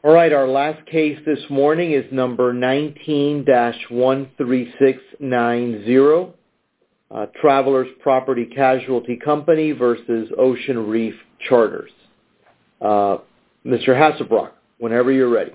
All right, our last case this morning is number 19-13690, Travelers Property Casualty Company versus Ocean Reef Charters. Mr. Hasselbrock, whenever you're ready.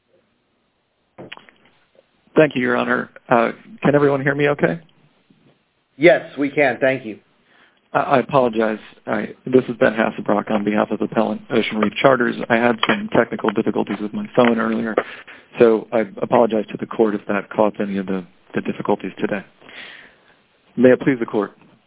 Thank you, Your Honor. Can everyone hear me okay? Yes, we can. Thank you. I apologize. This is Ben Hasselbrock on behalf of Appellant Ocean Reef Charters. I had some technical difficulties with my phone earlier, so I apologize to the court if that caused any of the difficulties today. May it please the court.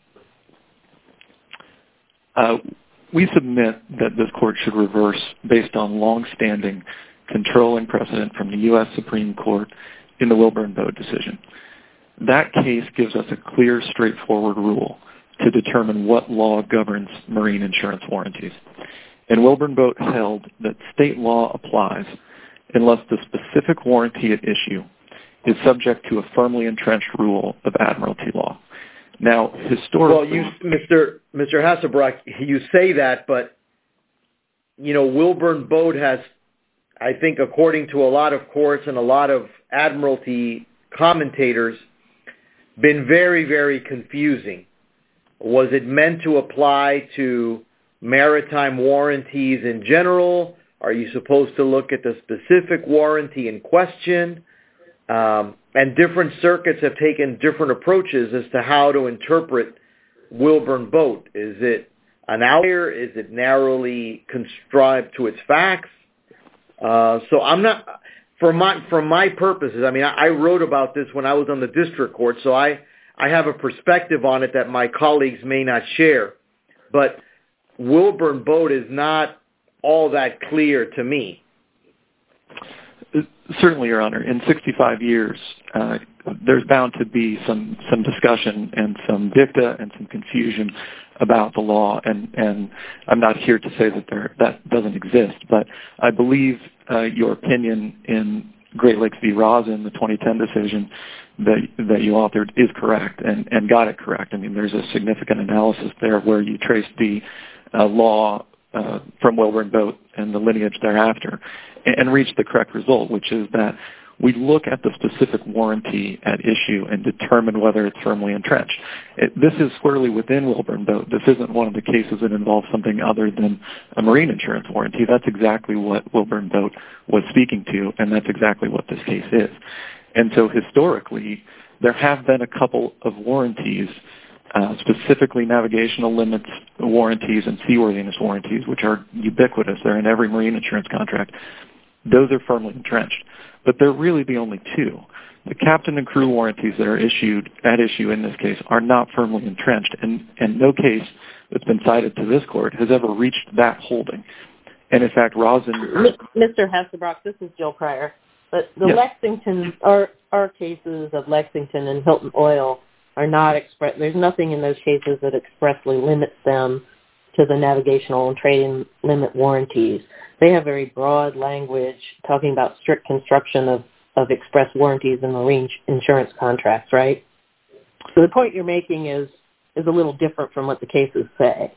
We submit that this court should reverse based on long-standing controlling precedent from the U.S. Supreme Court in the Wilburn Boat decision. That case gives us a clear, straightforward rule to determine what law governs marine insurance warranties. And Wilburn Boat held that state law applies unless the specific warranty at issue is subject to a firmly entrenched rule of admiralty law. Now, historically... Well, Mr. Hasselbrock, you say that, but, you know, Wilburn Boat has, I think, according to a lot of courts and a lot of admiralty commentators, been very, very confusing. Was it meant to apply to maritime warranties in general? Are you supposed to look at the specific warranty in question? And different circuits have taken different approaches as to how to interpret Wilburn Boat. Is it an outlier? Is it narrowly conscribed to its facts? So I'm not, for my purposes, I mean, I wrote about this when I was on the district court, so I have a perspective on it that my colleagues may not share. But Wilburn Boat is not all that clear to me. Certainly, Your Honor. In 65 years, there's bound to be some discussion and some dicta and some confusion about the law, and I'm not here to say that doesn't exist, but I believe your opinion in Great Lakes v. Rosin, the 2010 decision that you authored, is correct and got it correct. I mean, there's a significant analysis there where you trace the law from Wilburn Boat and the lineage thereafter and reach the correct result, which is that we look at the specific warranty at issue and determine whether it's firmly entrenched. This is squarely within Wilburn Boat. This isn't one of the cases that involves something other than a marine insurance warranty. That's exactly what Wilburn Boat was speaking to, and that's exactly what this case is. And so historically, there have been a couple of warranties, specifically navigational limits warranties and seaworthiness warranties, which are ubiquitous. They're in every marine insurance contract. Those are firmly entrenched. But they're really the only two. The captain and crew warranties that are at issue in this case are not firmly entrenched, and no case that's been cited to this court has ever reached that holding. And in fact, Rosin... Mr. Hasselbrock, this is Jill Pryor. But the yes. Lexington, our cases of Lexington and Hilton Oil are not there's nothing in those cases that expressly limits them to the navigational and trading limit warranties. They have very broad language talking about strict construction of express warranties in marine insurance contracts, right? So the point you're making is a little different from what the cases say.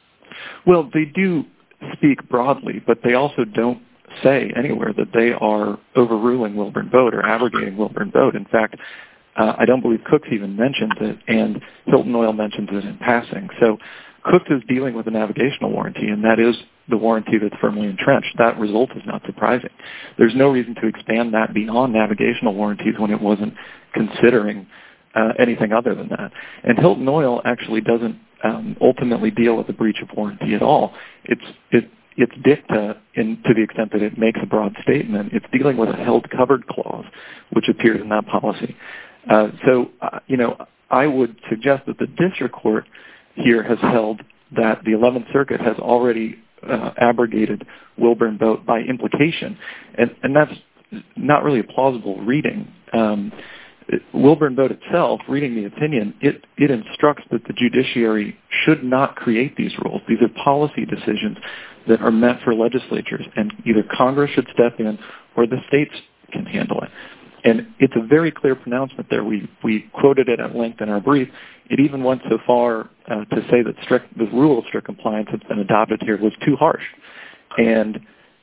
Well, they do speak broadly, but they also don't say anywhere that they are overruling Wilburn Boat or abrogating Wilburn Boat. In fact, I don't believe Cooks even mentions it, and Hilton Oil mentions it in passing. So Cooks is dealing with a navigational warranty, and that is the warranty that's firmly entrenched. That result is not surprising. There's no reason to expand that beyond navigational warranties when it wasn't considering anything other than that. And Hilton Oil actually doesn't ultimately deal with the breach of warranty at all. It's dicta to the extent that it makes a broad statement. It's dealing with a held covered clause, which appears in that policy. I would suggest that the district court here has held that the 11th Circuit has already abrogated Wilburn Boat by implication, and that's not really a plausible reading. Wilburn Boat itself, reading the opinion, it instructs that the judiciary should not create these rules. These are policy decisions that are meant for legislatures, and either Congress should step in or the states can handle it. And it's a very clear pronouncement there. We quoted it at length in our brief. It even went so far to say that the rule of strict compliance that's been adopted here was too harsh. And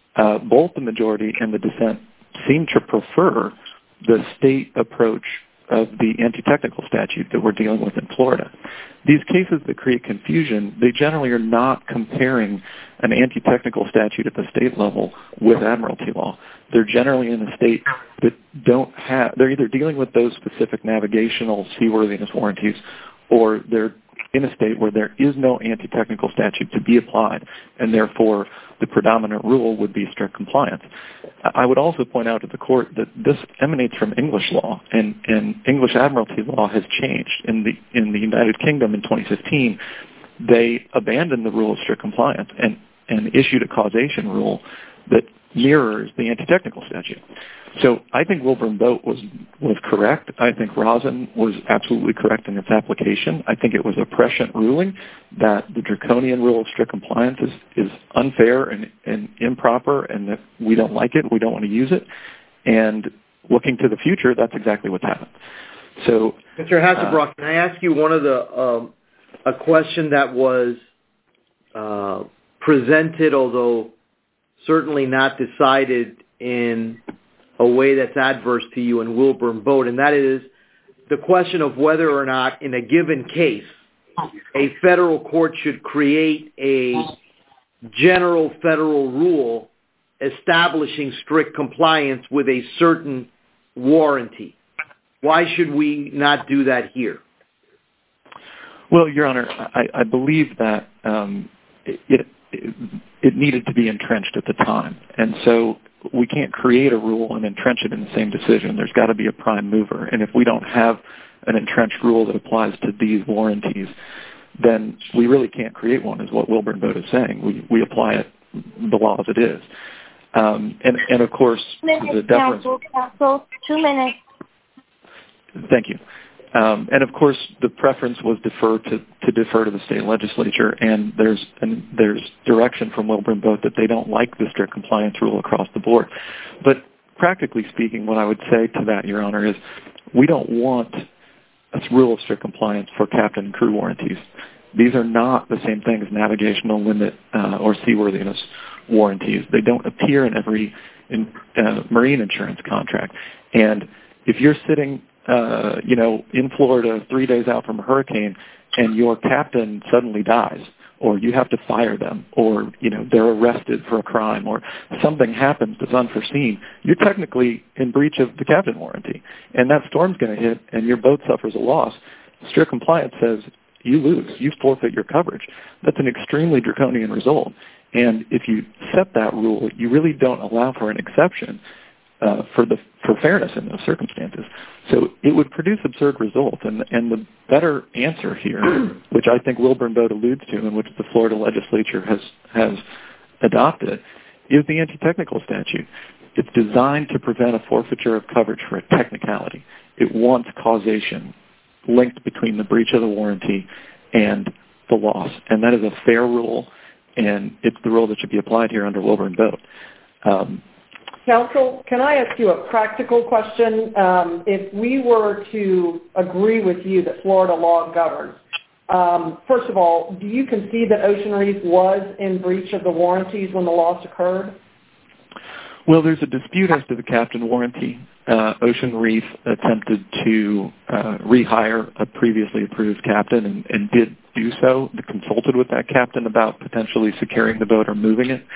both the majority and the dissent seem to prefer the state approach of the anti-technical statute that we're dealing with in Florida. These cases that create confusion, they generally are not comparing an anti-technical statute at the state level with admiralty law. They're generally in a state that they're either dealing with those specific navigational seaworthiness warranties, or they're in a state where there is no anti-technical statute to be applied, and therefore the predominant rule would be strict compliance. I would also point out to the court that this emanates from English law, and English admiralty law has changed. In the United Kingdom in 2015, they abandoned the rule of strict compliance and issued a causation rule that mirrors the anti-technical statute. So I think Wilburn Boat was correct. I think Rosen was absolutely correct in its application. I think it was a prescient ruling that the draconian rule of strict compliance is unfair and improper, and that we don't like it, we don't want to use it. And looking to the future, that's exactly what's happened. So, Mr. Hasselbrock, can I ask you one of a question that was presented, although certainly not decided in a way that's adverse to you in Wilburn Boat, and that is the question of whether or not in a given case a federal court should create a general federal rule establishing strict compliance with a certain warranty. Why should we not do that here? Well, Your Honor, I believe that it needed to be entrenched at the time. And so we can't create a rule and entrench it in the same decision. There's got to be a prime mover. And if we don't have an entrenched rule that applies to these warranties, then we really can't create one, is what Wilburn Boat is saying. We apply it, the law as it is. And of course, the deference... Counsel, 2 minutes. Thank you. And of course, the preference was to defer to the state legislature, and there's direction from Wilburn Boat that they don't like the strict compliance rule across the board. But practically speaking, what I would say to that, Your Honor, is we don't want a rule of strict compliance for captain and crew warranties. These are not the same thing as navigational limit or seaworthiness warranties. They don't appear in every marine insurance contract. And if you're sitting in Florida 3 days out from a hurricane and your captain suddenly dies, or you have to fire them, or, they're arrested for a crime, or something happens that's unforeseen, you're technically in breach of the captain warranty. And that storm's going to hit and your boat suffers a loss. Strict compliance says you lose. You forfeit your coverage. That's an extremely draconian result. And if you set that rule, you really don't allow for an exception for fairness in those circumstances. So it would produce absurd results. And the better answer here, which I think Wilburn Boat alludes to and which the Florida legislature has adopted, is the anti-technical statute. It's designed to prevent a forfeiture of coverage for a technicality. It wants causation linked between the breach of the warranty and the loss. And that is a fair rule, and it's the rule that should be applied here under Wilburn Boat. Counsel, can I ask you a practical question? If we were to agree with you that Florida law governs, first of all, do you concede that Ocean Reef was in breach of the warranties when the loss occurred? Well, there's a dispute as to the captain warranty. Ocean Reef attempted to rehire a previously approved captain and did do so. They consulted with that captain about potentially securing the boat or moving it.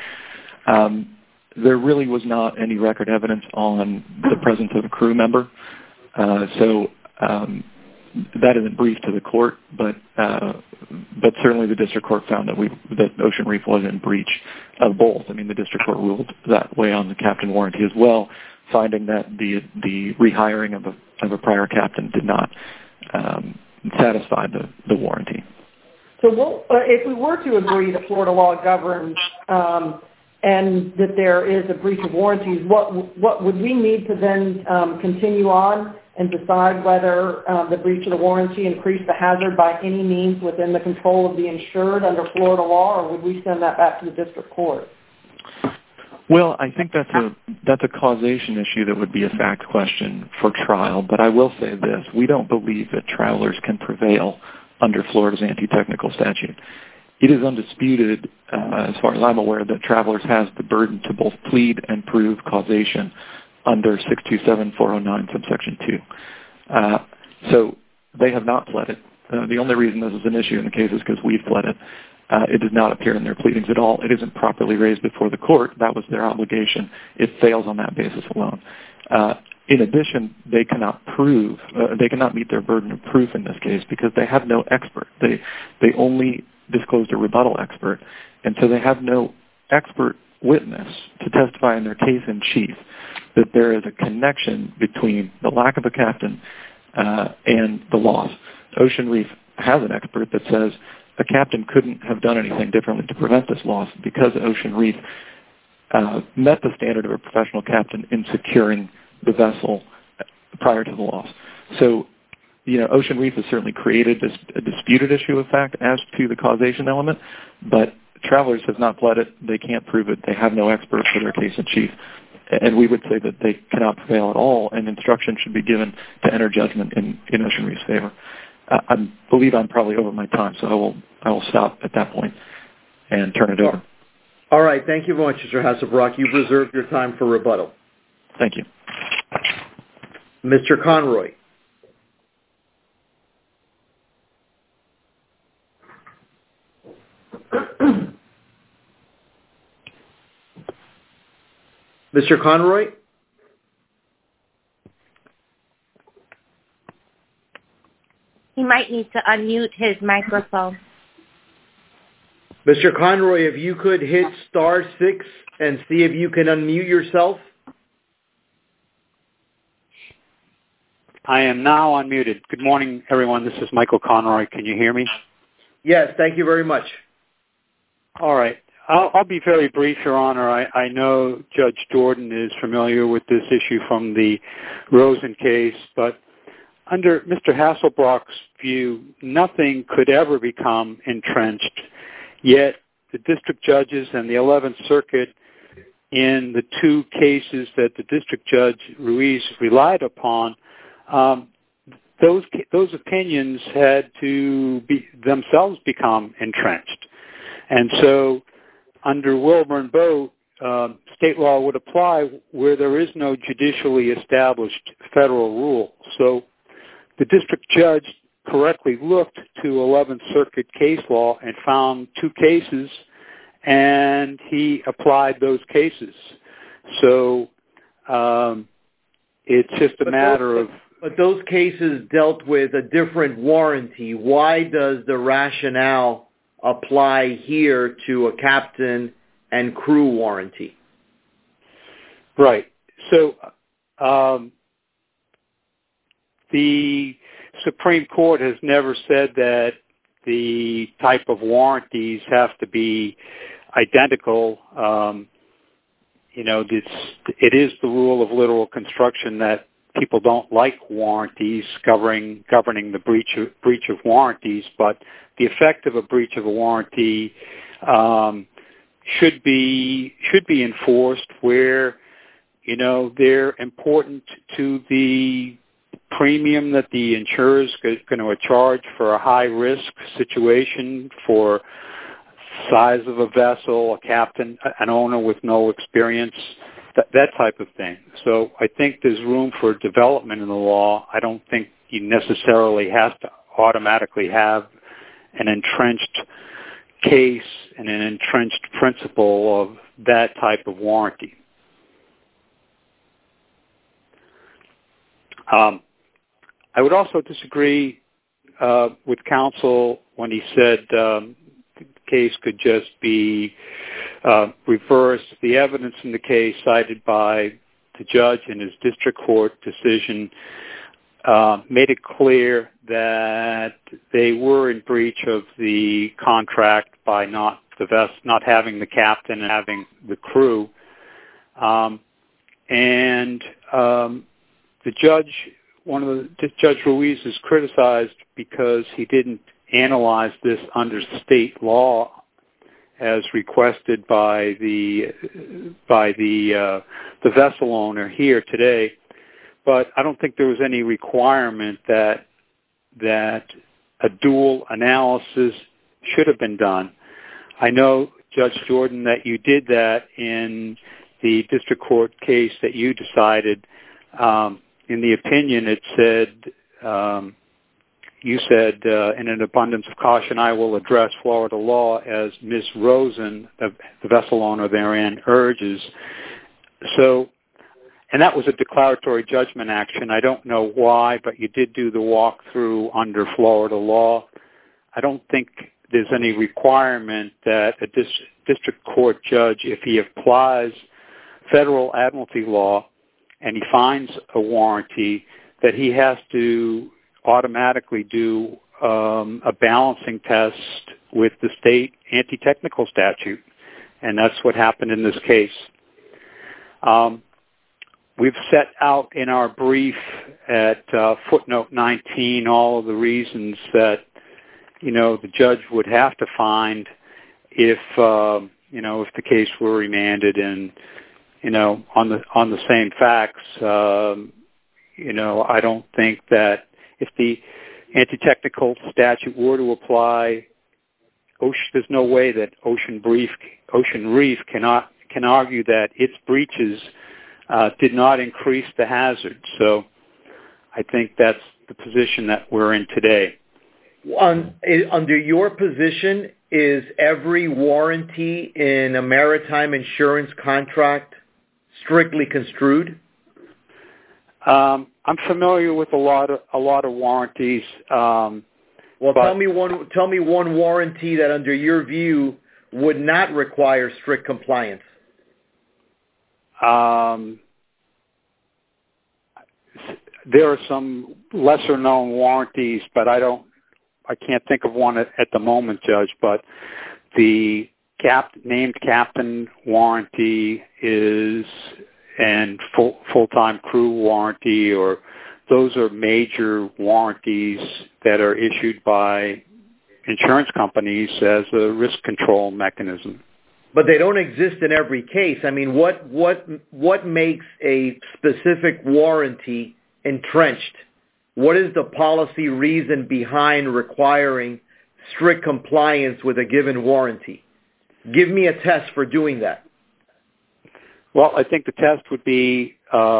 There really was not any record evidence on the presence of a crew member. So that isn't briefed to the court, but certainly the district court found that Ocean Reef was in breach of both. I mean, the district court ruled that way on the captain warranty as well, finding that the rehiring of a prior captain did not satisfy the warranty. So if we were to agree that Florida law governs and that there is a breach of warranties, what would we need to then continue on and decide whether the breach of the warranty increased the hazard by any means within the control of the insured under Florida law, or would we send that back to the district court? Well, I think that's a causation issue that would be a fact question for trial. But I will say this. We don't believe that travelers can prevail under Florida's anti-technical statute. it is undisputed, as far as I'm aware, that Travelers has the burden to both plead and prove causation under 627-409 subsection 2. So they have not pled it. The only reason this is an issue in the case is because we've pled it. It does not appear in their pleadings at all. It isn't properly raised before the court. That was their obligation. It fails on that basis alone. In addition, they cannot meet their burden of proof in this case because they have no expert. They only disclosed a rebuttal expert, and so they have no expert witness to testify in their case in chief that there is a connection between the lack of a captain and the loss. Ocean Reef has an expert that says a captain couldn't have done anything differently to prevent this loss because Ocean Reef met the standard of a professional captain in securing the vessel prior to the loss. So, Ocean Reef has certainly created a disputed issue of fact as to the causation element, but Travelers has not pled it. They can't prove it. They have no expert for their case in chief. And we would say that they cannot prevail at all, and instruction should be given to enter judgment in Ocean Reef's favor. I believe I'm probably over my time, so I will stop at that point and turn it over. All right. Thank you very much, Mr. Hasselbrock. You've reserved your time for rebuttal. Thank you. Mr. Conroy. Mr. Conroy? He might need to unmute his microphone. Mr. Conroy, if you could hit *6 and see if you can unmute yourself. I am now unmuted. Good morning, everyone. This is Michael Conroy. Can you hear me? Yes, thank you very much. All right. I'll be very brief, Your Honor. I know Judge Jordan is familiar with this issue from the Rosen case, but under Mr. Hasselbrock's view, nothing could ever become entrenched, yet the district judges and the 11th Circuit in the two cases that the district judge Ruiz relied upon, those opinions had to themselves become entrenched. And so under Wilburn Boat, state law would apply where there is no judicially established federal rule. So the district judge correctly looked to 11th Circuit case law and found two cases, and he applied those cases. So it's just a matter of... But those cases dealt with a different warranty. Why does the rationale apply here to a captain and crew warranty? Right. So the Supreme Court has never said that the type of warranties have to be identical. It is the rule of literal construction that people don't like warranties governing the breach of warranties, but the effect of a breach of a warranty should be enforced where they're important to the premium that the insurer is going to charge for a high-risk situation, for size of a vessel, a captain, an owner with no experience, that type of thing. So I think there's room for development in the law. I don't think you necessarily have to automatically have an entrenched case and an entrenched principle of that type of warranty. I would also disagree with counsel when he said the case could just be reversed. The evidence in the case cited by the judge in his district court decision made it clear that they were in breach of the contract by not having the captain and having the crew. Judge Ruiz is criticized because he didn't analyze this under state law as requested by the vessel owner here today. But I don't think there was any requirement that a dual analysis should have been done. I know, Judge Jordan, that you did that in the district court case that you decided. In the opinion, it said, you said, in an abundance of caution, I will address Florida law as Ms. Rosen, the vessel owner therein, urges. So, and that was a declaratory judgment action. I don't know why, but you did do the walkthrough under Florida law. I don't think there's any requirement that a district court judge, if he applies federal admiralty law and he finds a warranty, that he has to automatically do a balancing test with the state anti-technical statute. And that's what happened in this case. We've set out in our brief at footnote 19 all of the reasons that, the judge would have to find if the case were remanded and, on the same facts, I don't think that if the anti-technical statute were to apply, there's no way that Ocean Reef can argue that its breaches did not increase the hazard. So I think that's the position that we're in today. Under your position, is every warranty in a maritime insurance contract strictly construed? I'm familiar with a lot of warranties. Tell me one warranty that, under your view, would not require strict compliance. There are some lesser-known warranties, but I can't think of one at the moment, Judge. But the named captain warranty and full-time crew warranty, or those are major warranties that are issued by insurance companies as a risk control mechanism. But they don't exist in every case. I mean, what makes a specific warranty entrenched? What is the policy reason behind requiring strict compliance with a given warranty? Give me a test for doing that. Well, I think the test would be,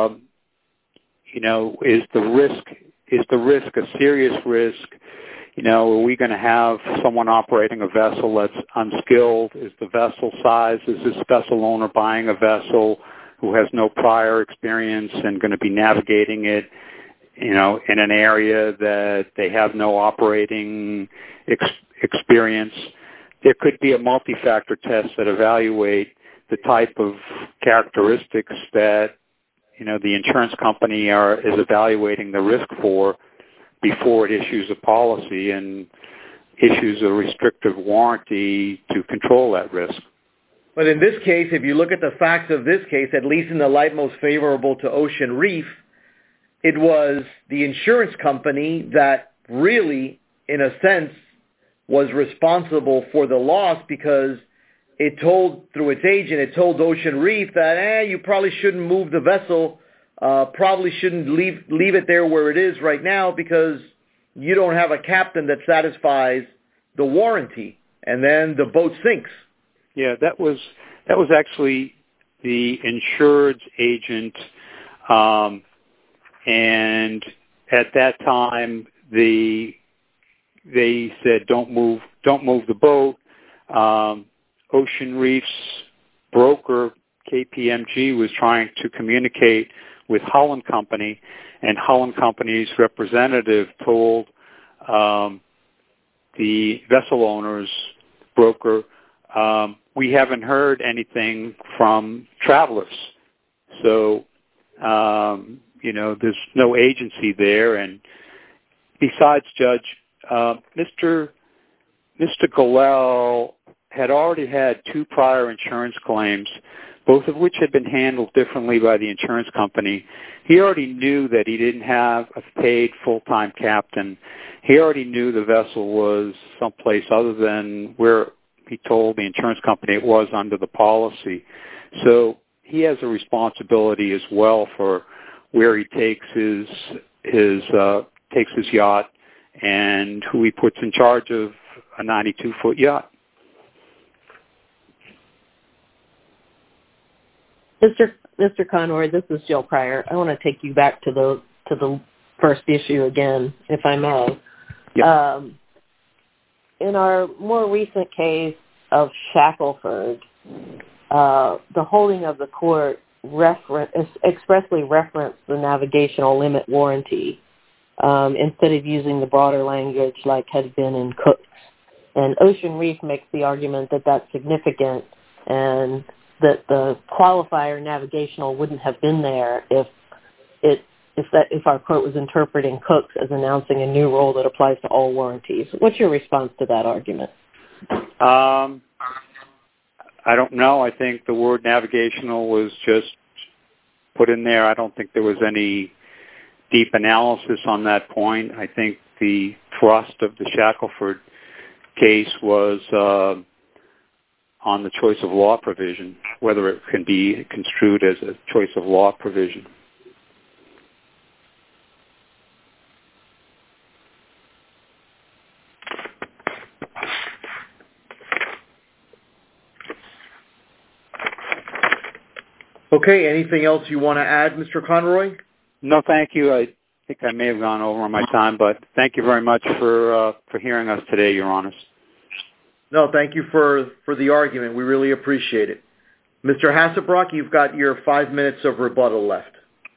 is the risk a serious risk? Are we going to have someone operating a vessel that's unskilled? Is the vessel size? Is this vessel owner buying a vessel who has no prior experience and going to be navigating it, in an area that they have no operating experience? There could be a multi-factor test that evaluate the type of characteristics that, the insurance company is evaluating the risk for before it issues a policy and issues a restrictive warranty to control that risk. But in this case, if you look at the facts of this case, at least in the light most favorable to Ocean Reef, it was the insurance company that really, in a sense, was responsible for the loss, because it told, through its agent, it told Ocean Reef that, you probably shouldn't move the vessel, probably shouldn't leave it there where it is right now, because you don't have a captain that satisfies the warranty, and then the boat sinks. Yeah, that was actually the insured's agent, and at that time they said don't move the boat. Ocean Reef's broker, KPMG, was trying to communicate with Holland Company, and Holland Company's representative told the vessel owner's broker, we haven't heard anything from Travelers. So, there's no agency there. And besides, Judge, Mr. Goel had already had 2 prior insurance claims, both of which had been handled differently by the insurance company. He already knew that he didn't have a paid full-time captain. He already knew the vessel was someplace other than where he told the insurance company it was under the policy. So he has a responsibility as well for where he takes his yacht and who he puts in charge of a 92-foot yacht. Mr. Conroy, this is Jill Pryor. I want to take you back to the first issue again, if I may. Yep. In our more recent case of Shackelford, the holding of the court expressly referenced the navigational limit warranty instead of using the broader language like had been in Cooks. And Ocean Reef makes the argument that that's significant and that the qualifier navigational wouldn't have been there if our court was interpreting Cooks as announcing a new rule that applies to all warranties. What's your response to that argument? I don't know. I think the word navigational was just put in there. I don't think there was any deep analysis on that point. I think the thrust of the Shackelford case was on the choice of law provision, whether it can be construed as a choice of law provision. Okay, anything else you want to add, Mr. Conroy? No, thank you. I think I may have gone over my time, but thank you very much for hearing us today, Your Honor. No, thank you for the argument. We really appreciate it. Mr. Hassebrock, you've got your 5 minutes of rebuttal left.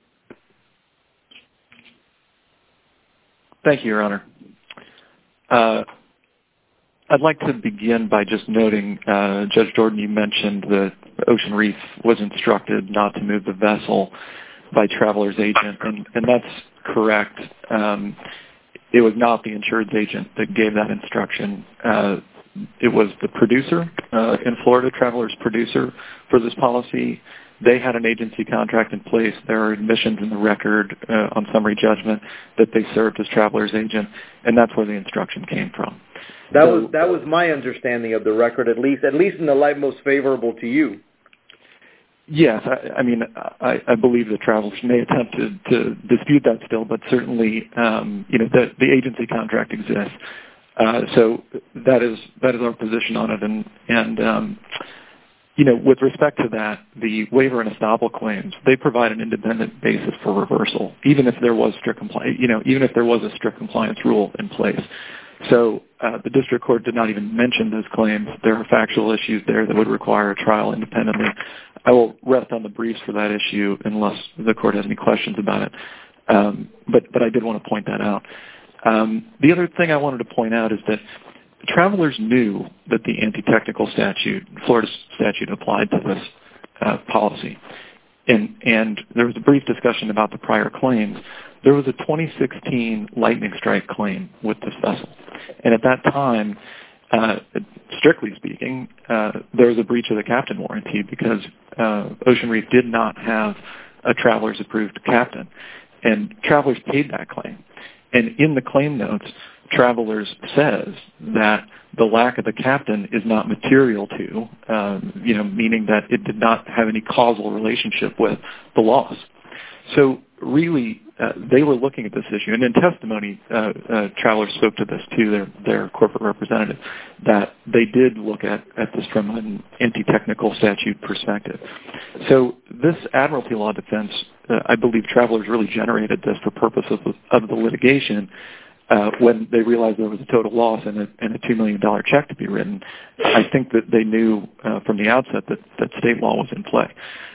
Thank you, Your Honor. I'd like to begin by just noting, Judge Jordan, you mentioned that Ocean Reef was instructed not to move the vessel by Traveler's agent, and that's correct. It was not the insured's agent that gave that instruction. It was the producer in Florida, Traveler's producer for this policy. They had an agency contract in place. There are admissions in the record on summary judgment that they served as Traveler's agent, and that's where the instruction came from. That was my understanding of the record, at least in the light most favorable to you. Yes, I believe the Travelers may attempt to dispute that still, but certainly, the agency contract exists. So that is our position on it, and with respect to that, the waiver and estoppel claims, they provide an independent basis for reversal, even if there was a strict compliance rule in place. So the district court did not even mention those claims. There are factual issues there that would require a trial independently. I will rest on the briefs for that issue unless the court has any questions about it. But I did want to point that out. The other thing I wanted to point out is that Travelers knew that the anti-technical statute, Florida statute, applied to this policy. And there was a brief discussion about the prior claims. There was a 2016 lightning strike claim with this vessel. And at that time, strictly speaking, there was a breach of the captain warranty because Ocean Reef did not have a Travelers approved captain. And Travelers paid that claim. And in the claim notes, Travelers says that the lack of the captain is not material to, meaning that it did not have any causal relationship with the loss. So really, they were looking at this issue. And in testimony, Travelers spoke to this to their corporate representative, that they did look at this from an anti-technical statute perspective. So this admiralty law defense, I believe Travelers really generated this for purpose of the litigation when they realized there was a total loss and a $2 million check to be written. I think that they knew from the outset that state law was in play.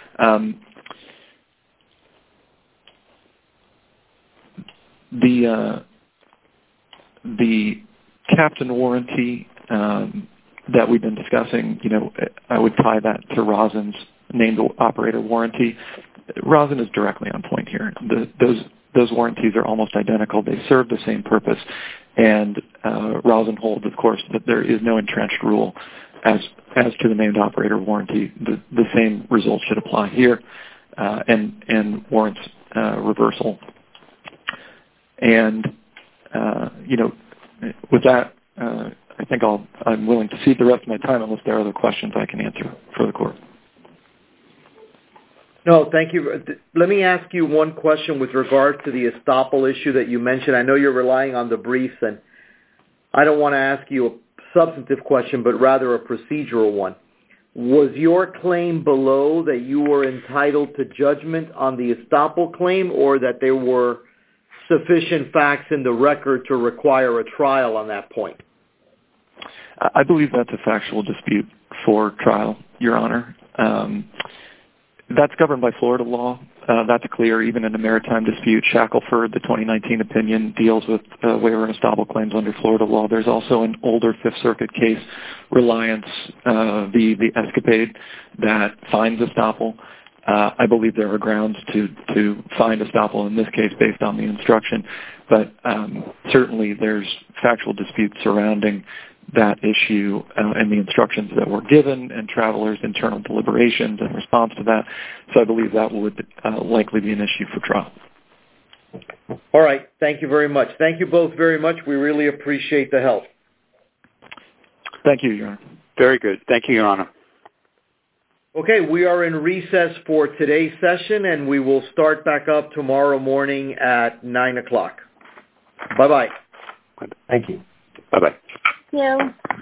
The captain warranty that we've been discussing, I would tie that to Rosin's named operator warranty. Rosin is directly on point here. Those warranties are almost identical. They serve the same purpose. And Rosin holds, of course, that there is no entrenched rule as to the named operator warranty. The same results should apply here and warrants reversal. And, with that, I think I'm willing to cede the rest of my time unless there are other questions I can answer for the court. No, thank you. Let me ask you one question with regard to the estoppel issue that you mentioned. I know you're relying on the briefs, and I don't want to ask you a substantive question, but rather a procedural one. was your claim below that you were entitled to judgment on the estoppel claim, or that there were sufficient facts in the record to require a trial on that point? I believe that's a factual dispute for trial, Your Honor. That's governed by Florida law. That's clear. Even in a maritime dispute, Shackelford, the 2019 opinion, deals with waiver and estoppel claims under Florida law. There's also an older Fifth Circuit case, Reliance, the Escapade, that finds estoppel. I believe there are grounds to find estoppel in this case based on the instruction, but certainly there's factual disputes surrounding that issue and the instructions that were given and travelers' internal deliberations in response to that. So I believe that would likely be an issue for trial. All right. Thank you very much. Thank you both very much. We really appreciate the help. Thank you, Your Honor. Very good. Thank you, Your Honor. Okay, we are in recess for today's session, and we will start back up tomorrow morning at 9 o'clock. Bye-bye. Thank you. Bye-bye. Thank you.